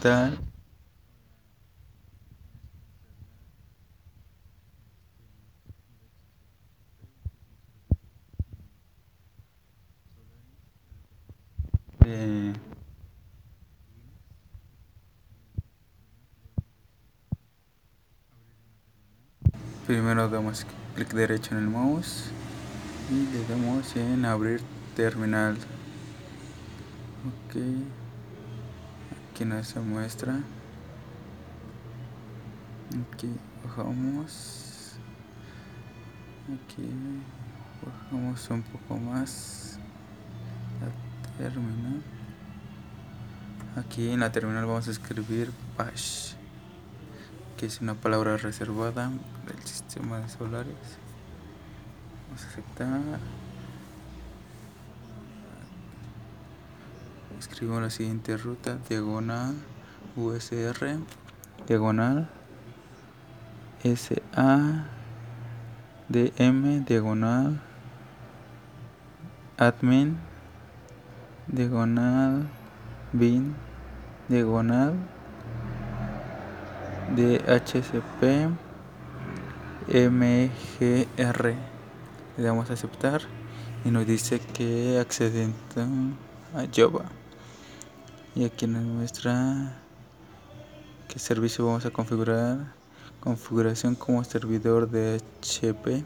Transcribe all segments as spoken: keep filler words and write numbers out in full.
tal? Eh, Primero damos clic derecho en el mouse y le damos en abrir terminal. Ok, aquí nos se muestra. Aquí bajamos. Aquí bajamos un poco más la terminal. Aquí en la terminal vamos a escribir bash, que es una palabra reservada del sistema de solares. Vamos a aceptar. Escribimos la siguiente ruta: diagonal usr, diagonal sadm, diagonal admin, diagonal bin, diagonal dhcp mgr. Le damos a aceptar y nos dice que accediendo a Java. Y aquí nos muestra qué servicio vamos a configurar. Configuración como servidor de H P.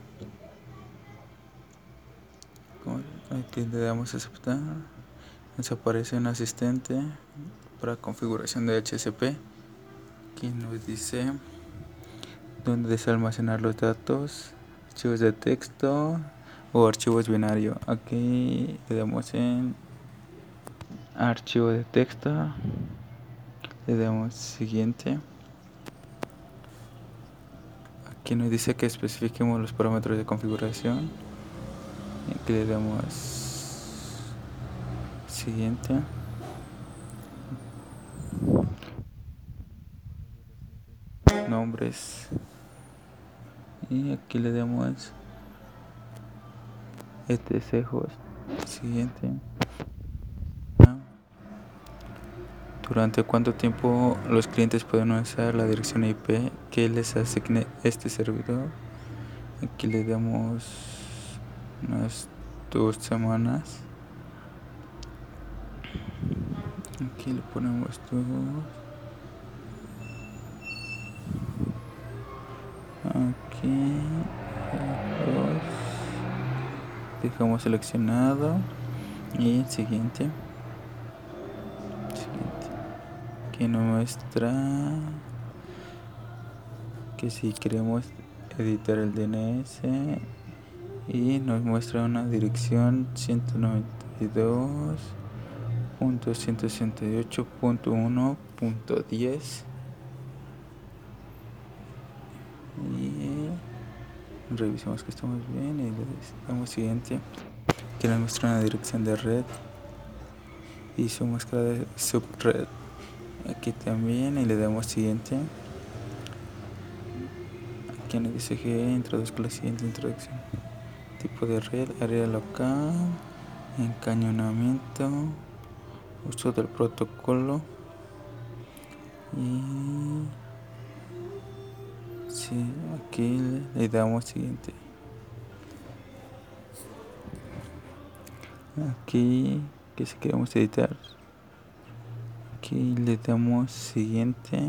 Aquí le damos a aceptar. Nos aparece un asistente para configuración de H C P. Aquí nos dice dónde desea almacenar los datos, archivos de texto o archivos binarios. Aquí le damos en archivo de texto, le damos siguiente. Aquí nos dice que especifiquemos los parámetros de configuración. Aquí le damos siguiente. Nombres. Y aquí le damos etc host. Siguiente. Durante cuánto tiempo los clientes pueden usar la dirección I P que les asigne este servidor. Aquí le damos unas dos semanas. Aquí le ponemos dos. Aquí dos. Dejamos seleccionado y siguiente. Siguiente. Aquí nos muestra que si queremos editar el D N S y nos muestra una dirección ciento noventa y dos punto ciento sesenta y ocho punto uno punto diez y revisamos que estamos bien y le damos siguiente. Aquí nos muestra una dirección de red y su máscara de subred. Aquí también y le damos siguiente. Aquí nos dice que introduzco la siguiente introducción: tipo de red, área local, encañonamiento, uso del protocolo y sí, aquí le damos siguiente. Aquí que si queremos editar, aquí le damos siguiente.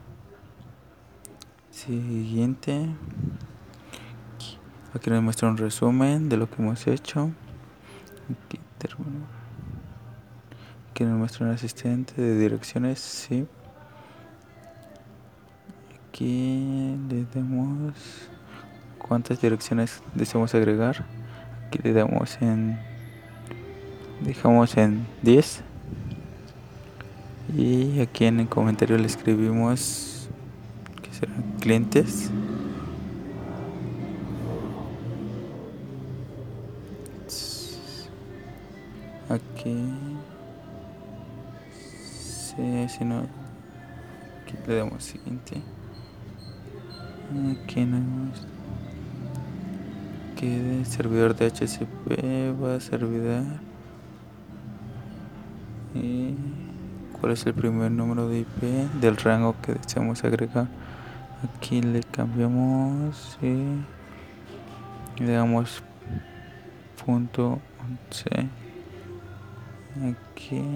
Siguiente. Aquí nos muestra un resumen de lo que hemos hecho. Aquí termino. Aquí nos muestra un asistente de direcciones, sí. Aquí le damos cuántas direcciones deseamos agregar. Aquí le damos en, dejamos en diez. Y aquí en el comentario le escribimos que serán clientes. Aquí sí, si no, aquí le damos siguiente. Aquí nos que el servidor de H C P va a servir y cuál es el primer número de I P del rango que deseamos agregar. Aquí le cambiamos y le damos punto once. Aquí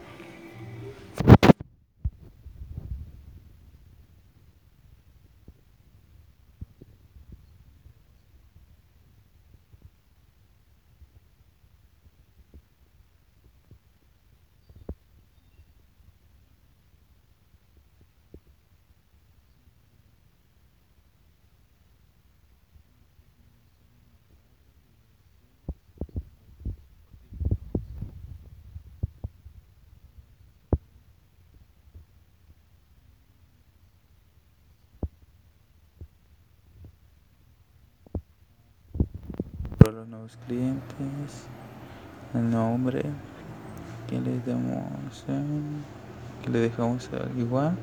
para los nuevos clientes, el nombre que le damos eh, que le dejamos igual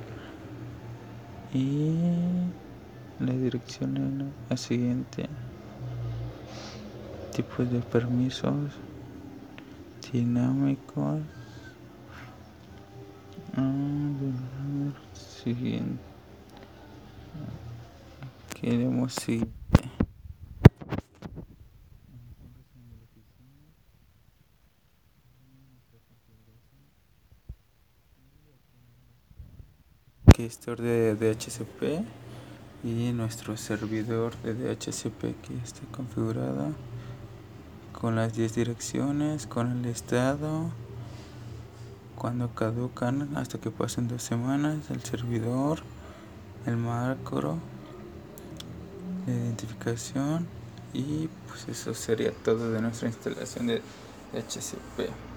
y la dirección en la siguiente. Tipos de permisos dinámicos. Ah, siguiente. Queremos siguiente. Gestor de D H C P y nuestro servidor de D H C P que está configurado con las diez direcciones, con el estado, cuando caducan hasta que pasen dos semanas, el servidor, el macro, la identificación, y pues eso sería todo de nuestra instalación de D H C P.